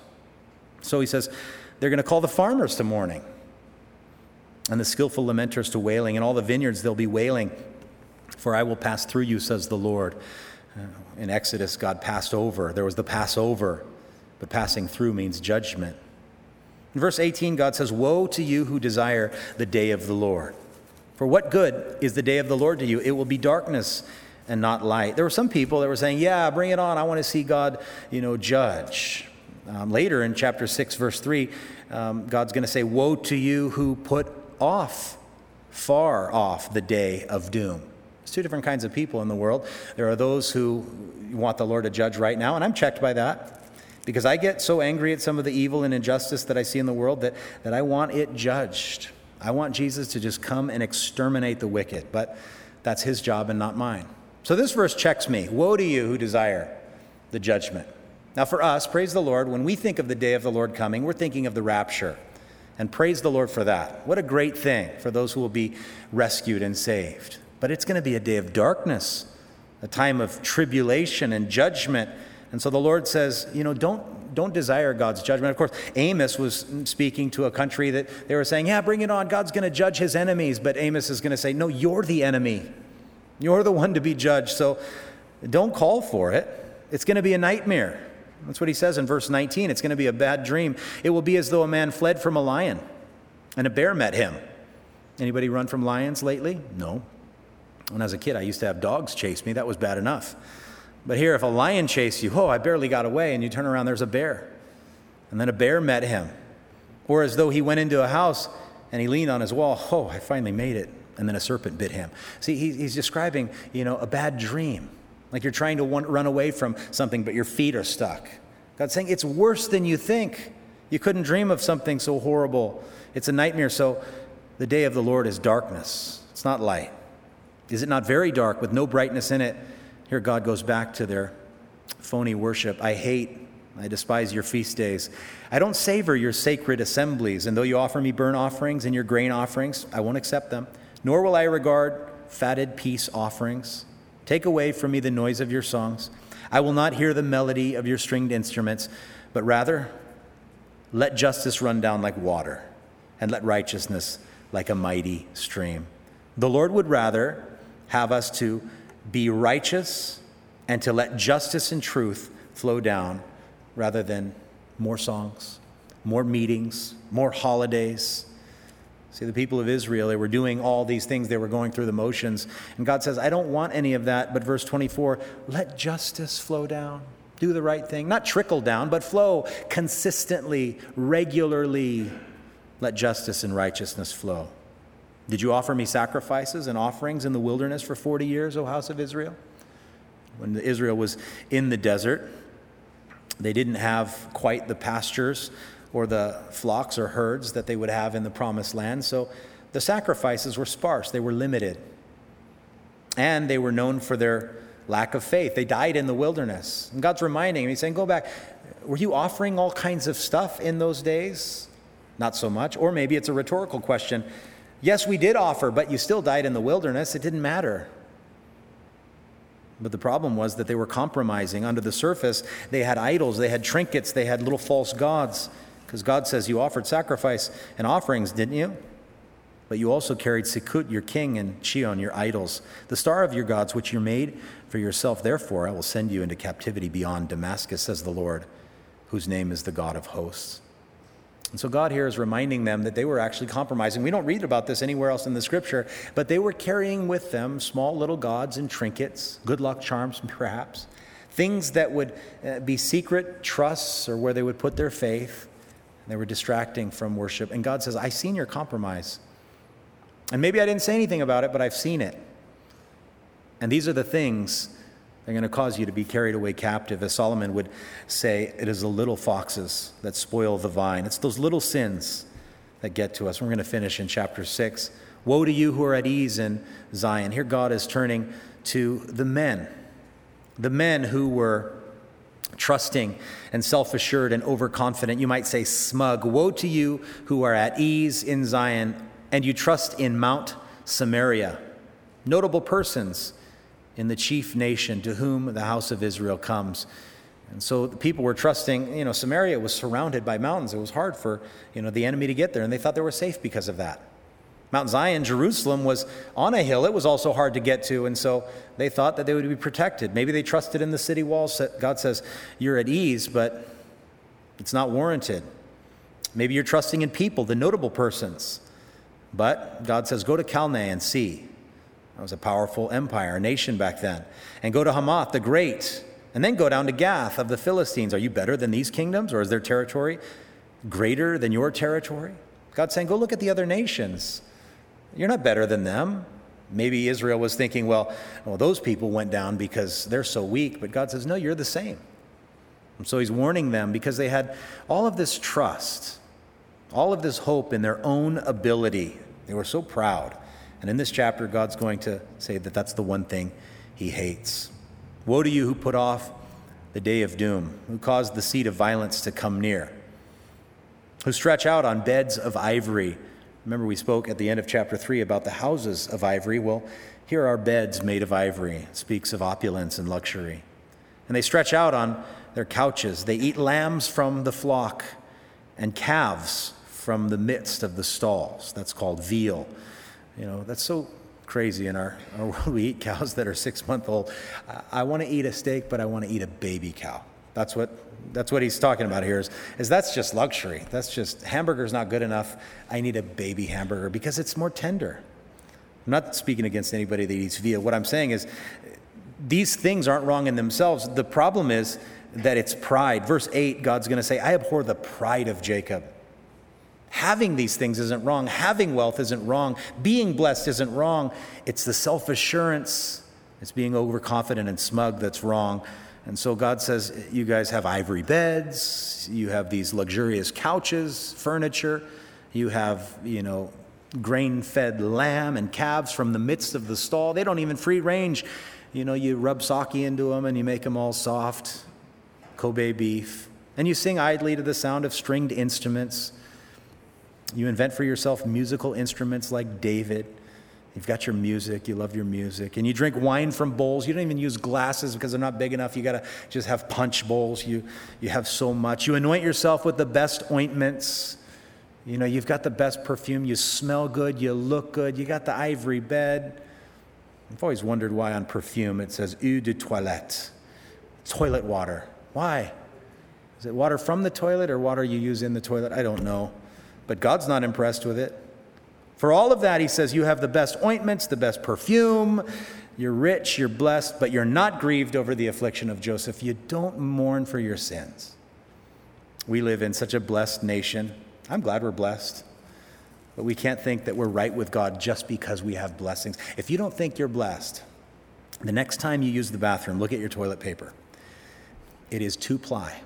S1: So he says, they're going to call the farmers to mourning, and the skillful lamenters to wailing. In all the vineyards they'll be wailing, for I will pass through you, says the Lord. Uh, in Exodus, God passed over. There was the Passover, but passing through means judgment. In verse eighteen, God says, woe to you who desire the day of the Lord. For what good is the day of the Lord to you? It will be darkness and not light. There were some people that were saying, yeah, bring it on. I want to see God, you know, judge. Um, later in chapter six, verse three, um, God's going to say, woe to you who put off, far off, the day of doom. There's two different kinds of people in the world. There are those who want the Lord to judge right now, and I'm checked by that, because I get so angry at some of the evil and injustice that I see in the world that, that I want it judged. I want Jesus to just come and exterminate the wicked, but that's his job and not mine. So this verse checks me. Woe to you who desire the judgment. Now for us, praise the Lord, when we think of the day of the Lord coming, we're thinking of the rapture. And praise the Lord for that. What a great thing for those who will be rescued and saved. But it's going to be a day of darkness, a time of tribulation and judgment. And so the Lord says, you know, don't, don't desire God's judgment. Of course, Amos was speaking to a country that they were saying, yeah, bring it on. God's going to judge his enemies. But Amos is going to say, no, you're the enemy. You're the one to be judged. So don't call for it. It's going to be a nightmare. That's what he says in verse nineteen. It's going to be a bad dream. It will be as though a man fled from a lion And a bear met him. Anybody run from lions lately? No. When I was a kid, I used to have dogs chase me. That was bad enough. But here, if a lion chased you, oh, I barely got away, and you turn around, there's a bear. And then a bear met him. Or as though he went into a house and he leaned on his wall, oh, I finally made it. And then a serpent bit him. See, he's describing, you know, a bad dream. Like you're trying to run away from something, but your feet are stuck. God's saying it's worse than you think. You couldn't dream of something so horrible. It's a nightmare. So the day of the Lord is darkness. It's not light. Is it not very dark with no brightness in it? Here God goes back to their phony worship. I hate, I despise your feast days. I don't savor your sacred assemblies. And though you offer me burnt offerings and your grain offerings, I won't accept them. Nor will I regard fatted peace offerings. Take away from me the noise of your songs. I will not hear the melody of your stringed instruments, but rather let justice run down like water, and let righteousness like a mighty stream. The Lord would rather have us to be righteous and to let justice and truth flow down rather than more songs, more meetings, more holidays. See, the people of Israel, they were doing all these things. They were going through the motions. And God says, I don't want any of that. But verse twenty-four, let justice flow down. Do the right thing. Not trickle down, but flow consistently, regularly. Let justice and righteousness flow. Did you offer me sacrifices and offerings in the wilderness for forty years, O house of Israel? When Israel was in the desert, they didn't have quite the pastures or the flocks or herds that they would have in the promised land. So the sacrifices were sparse. They were limited. And they were known for their lack of faith. They died in the wilderness. And God's reminding him, he's saying, go back. Were you offering all kinds of stuff in those days? Not so much. Or maybe it's a rhetorical question. Yes, we did offer, but you still died in the wilderness. It didn't matter. But the problem was that they were compromising. Under the surface, they had idols, they had trinkets, they had little false gods. Because God says you offered sacrifice and offerings, didn't you? But you also carried Sikut, your king, and Chion, your idols, the star of your gods, which you made for yourself. Therefore, I will send you into captivity beyond Damascus, says the Lord, whose name is the God of hosts. And so God here is reminding them that they were actually compromising. We don't read about this anywhere else in the scripture, but they were carrying with them small little gods and trinkets, good luck charms perhaps, things that would be secret trusts or where they would put their faith. They were distracting from worship. And God says, I've seen your compromise. And maybe I didn't say anything about it, but I've seen it. And these are the things that are going to cause you to be carried away captive. As Solomon would say, it is the little foxes that spoil the vine. It's those little sins that get to us. We're going to finish in chapter six. Woe to you who are at ease in Zion. Here God is turning to the men. The men who were trusting and self-assured and overconfident, you might say smug. Woe to you who are at ease in Zion and you trust in Mount Samaria. Notable persons in the chief nation to whom the house of Israel comes. And so the people were trusting, you know, Samaria was surrounded by mountains. It was hard for, you know, the enemy to get there, and they thought they were safe because of that. Mount Zion, Jerusalem, was on a hill. It was also hard to get to, and so they thought that they would be protected. Maybe they trusted in the city walls. God says, you're at ease, but it's not warranted. Maybe you're trusting in people, the notable persons. But God says, go to Calneh and see. That was a powerful empire, a nation back then. And go to Hamath the Great, and then go down to Gath of the Philistines. Are you better than these kingdoms, or is their territory greater than your territory? God's saying, go look at the other nations. You're not better than them. Maybe Israel was thinking, well, well, those people went down because they're so weak. But God says, no, you're the same. And so he's warning them because they had all of this trust, all of this hope in their own ability. They were so proud. And in this chapter, God's going to say that that's the one thing he hates. Woe to you who put off the day of doom, who caused the seat of violence to come near, who stretch out on beds of ivory. Remember, we spoke at the end of chapter three about the houses of ivory. Well, here are beds made of ivory. It speaks of opulence and luxury. And they stretch out on their couches. They eat lambs from the flock and calves from the midst of the stalls. That's called veal. You know, that's so crazy in our, our world. We eat cows that are six months old. I, I want to eat a steak, but I want to eat a baby cow. That's what that's what he's talking about here is, is that's just luxury. That's just, hamburger's not good enough. I need a baby hamburger because it's more tender. I'm not speaking against anybody that eats veal. What I'm saying is these things aren't wrong in themselves. The problem is that it's pride. Verse eight, God's going to say, I abhor the pride of Jacob. Having these things isn't wrong. Having wealth isn't wrong. Being blessed isn't wrong. It's the self-assurance, it's being overconfident and smug that's wrong. And so God says, you guys have ivory beds, you have these luxurious couches, furniture, you have, you know, grain-fed lamb and calves from the midst of the stall. They don't even free range. You know, you rub sake into them and you make them all soft, Kobe beef. And you sing idly to the sound of stringed instruments. You invent for yourself musical instruments like David. You've got your music, you love your music. And you drink wine from bowls. You don't even use glasses because they're not big enough. You got to just have punch bowls. You, you have so much. You anoint yourself with the best ointments. You know, you've got the best perfume. You smell good. You look good. You got the ivory bed. I've always wondered why on perfume it says eau de toilette, toilet water. Why? Is it water from the toilet or water you use in the toilet? I don't know. But God's not impressed with it. For all of that, he says, you have the best ointments, the best perfume. You're rich, you're blessed, but you're not grieved over the affliction of Joseph. You don't mourn for your sins. We live in such a blessed nation. I'm glad we're blessed. But we can't think that we're right with God just because we have blessings. If you don't think you're blessed, the next time you use the bathroom, look at your toilet paper. It is two-ply.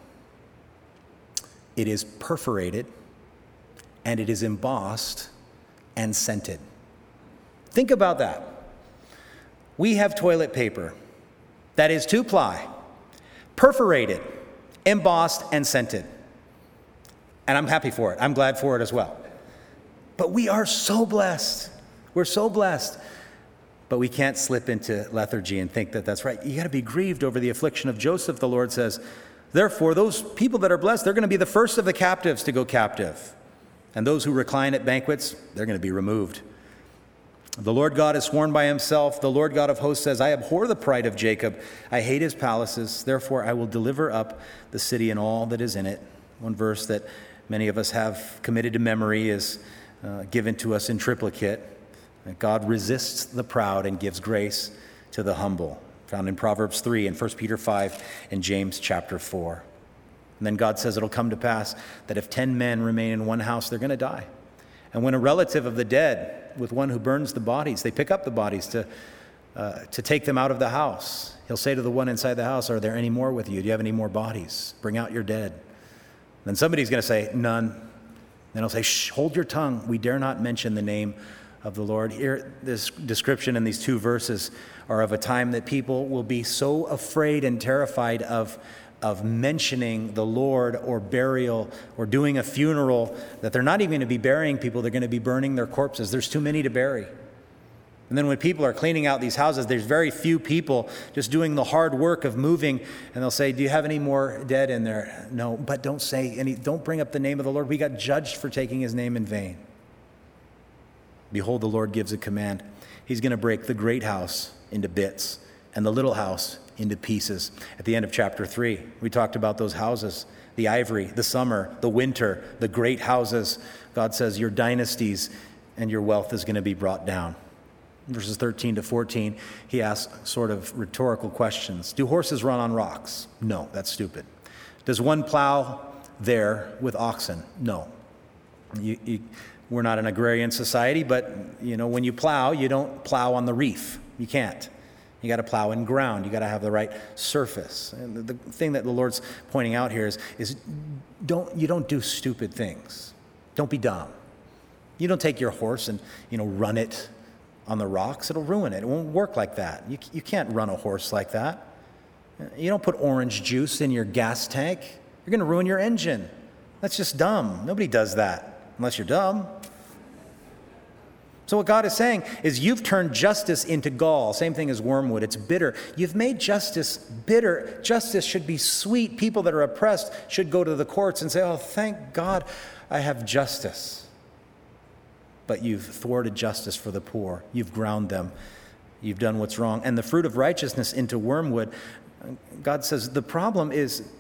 S1: It is perforated, and it is embossed and scented. Think about that. We have toilet paper that is two-ply, perforated, embossed, and scented. And I'm happy for it. I'm glad for it as well. But we are so blessed. We're so blessed. But we can't slip into lethargy and think that that's right. You got to be grieved over the affliction of Joseph, the Lord says. Therefore, those people that are blessed, they're going to be the first of the captives to go captive. And those who recline at banquets, they're going to be removed. The Lord God has sworn by himself. The Lord God of hosts says, I abhor the pride of Jacob. I hate his palaces. Therefore, I will deliver up the city and all that is in it. One verse that many of us have committed to memory is uh, given to us in triplicate. God resists the proud and gives grace to the humble. Found in Proverbs three and First Peter five and James chapter four. And then God says it'll come to pass that if ten men remain in one house, they're going to die. And when a relative of the dead, with one who burns the bodies, they pick up the bodies to uh, to take them out of the house, he'll say to the one inside the house, are there any more with you? Do you have any more bodies? Bring out your dead. Then somebody's going to say, none. Then he'll say, shh, hold your tongue. We dare not mention the name of the Lord. Here, this description in these two verses are of a time that people will be so afraid and terrified of of mentioning the Lord or burial or doing a funeral that they're not even going to be burying people, they're going to be burning their corpses. There's too many to bury. And then when people are cleaning out these houses, there's very few people just doing the hard work of moving, and they'll say, do you have any more dead in there? No, but don't say any, don't bring up the name of the Lord. We got judged for taking his name in vain. Behold, the Lord gives a command. He's going to break the great house into bits and the little house into pieces. At the end of chapter three, we talked about those houses, the ivory, the summer, the winter, the great houses. God says your dynasties and your wealth is going to be brought down. Verses thirteen to fourteen, he asks sort of rhetorical questions. Do horses run on rocks? No, that's stupid. Does one plow there with oxen? No. You, you, we're not an agrarian society, but you know, when you plow, you don't plow on the reef. You can't. You got to plow in ground. You got to have the right surface. And the, the thing that the Lord's pointing out here is, is don't you don't do stupid things. Don't be dumb. You don't take your horse and you know run it on the rocks. It'll ruin it. It won't work like that. You you can't run a horse like that. You don't put orange juice in your gas tank. You're going to ruin your engine. That's just dumb. Nobody does that unless you're dumb. So what God is saying is you've turned justice into gall. Same thing as wormwood. It's bitter. You've made justice bitter. Justice should be sweet. People that are oppressed should go to the courts and say, oh, thank God I have justice. But you've thwarted justice for the poor. You've ground them. You've done what's wrong. And the fruit of righteousness into wormwood. God says the problem is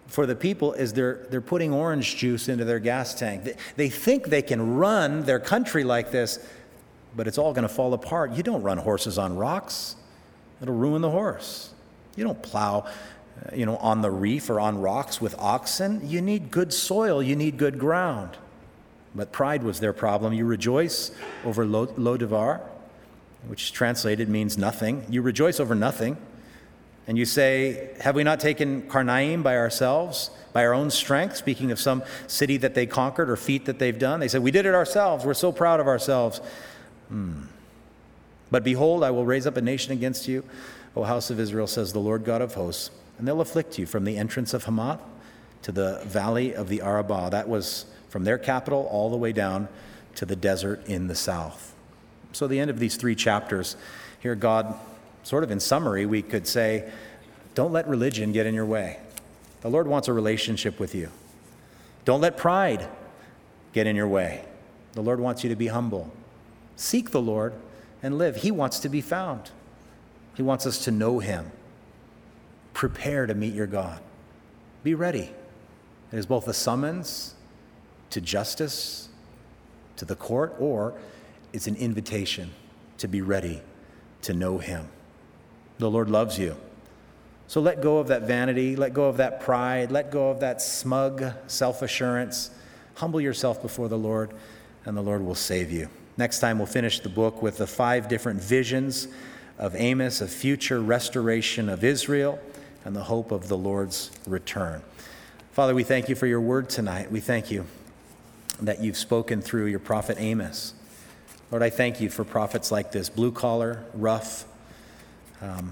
S1: for the people is they're, they're putting orange juice into their gas tank. They, they think they can run their country like this, but it's all going to fall apart. You don't run horses on rocks. It'll ruin the horse. You don't plow, uh, you know, on the reef or on rocks with oxen. You need good soil. You need good ground. But pride was their problem. You rejoice over lo, lo devar, which translated means nothing. You rejoice over nothing. And you say, have we not taken Karnaim by ourselves, by our own strength? Speaking of some city that they conquered or feat that they've done. They said, we did it ourselves. We're so proud of ourselves. Hmm. But behold, I will raise up a nation against you, O house of Israel, says the Lord God of hosts. And they'll afflict you from the entrance of Hamath to the valley of the Arabah. That was from their capital all the way down to the desert in the south. So the end of these three chapters, here God, sort of in summary, we could say, don't let religion get in your way. The Lord wants a relationship with you. Don't let pride get in your way. The Lord wants you to be humble. Seek the Lord and live. He wants to be found. He wants us to know him. Prepare to meet your God. Be ready. It is both a summons to justice, to the court, or it's an invitation to be ready to know him. The Lord loves you. So let go of that vanity, let go of that pride, let go of that smug self-assurance. Humble yourself before the Lord, and the Lord will save you. Next time we'll finish the book with the five different visions of Amos, of future restoration of Israel, and the hope of the Lord's return. Father, we thank you for your word tonight. We thank you that you've spoken through your prophet Amos. Lord, I thank you for prophets like this, blue-collar, rough, um,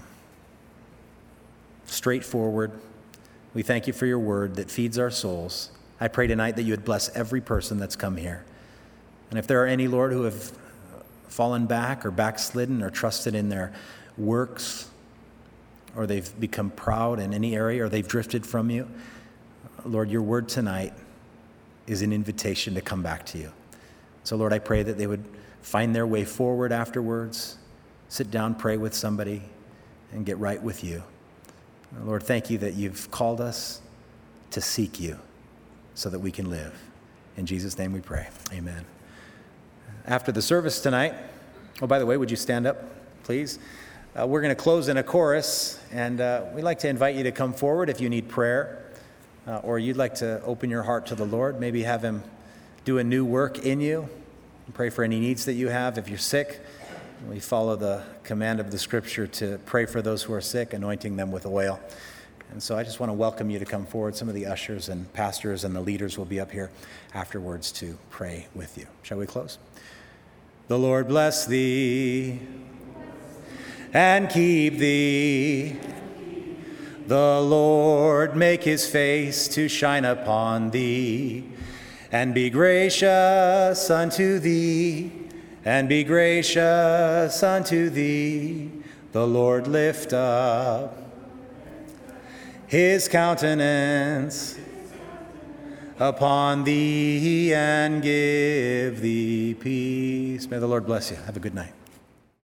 S1: straightforward. We thank you for your word that feeds our souls. I pray tonight that you would bless every person that's come here. And if there are any, Lord, who have fallen back or backslidden or trusted in their works, or they've become proud in any area, or they've drifted from you, Lord, your word tonight is an invitation to come back to you. So, Lord, I pray that they would find their way forward afterwards, sit down, pray with somebody, and get right with you. Lord, thank you that you've called us to seek you so that we can live. In Jesus' name we pray. Amen. After the service tonight, oh, by the way, would you stand up, please? Uh, we're going to close in a chorus, and uh, we'd like to invite you to come forward if you need prayer, uh, or you'd like to open your heart to the Lord, maybe have him do a new work in you. Pray for any needs that you have. If you're sick, we follow the command of the scripture to pray for those who are sick, anointing them with oil. And so I just want to welcome you to come forward. Some of the ushers and pastors and the leaders will be up here afterwards to pray with you. Shall we close? The Lord bless thee and keep thee. The Lord make his face to shine upon thee and be gracious unto thee, and be gracious unto thee. The Lord lift up his countenance upon thee and give thee peace. May the Lord bless you. Have a good night.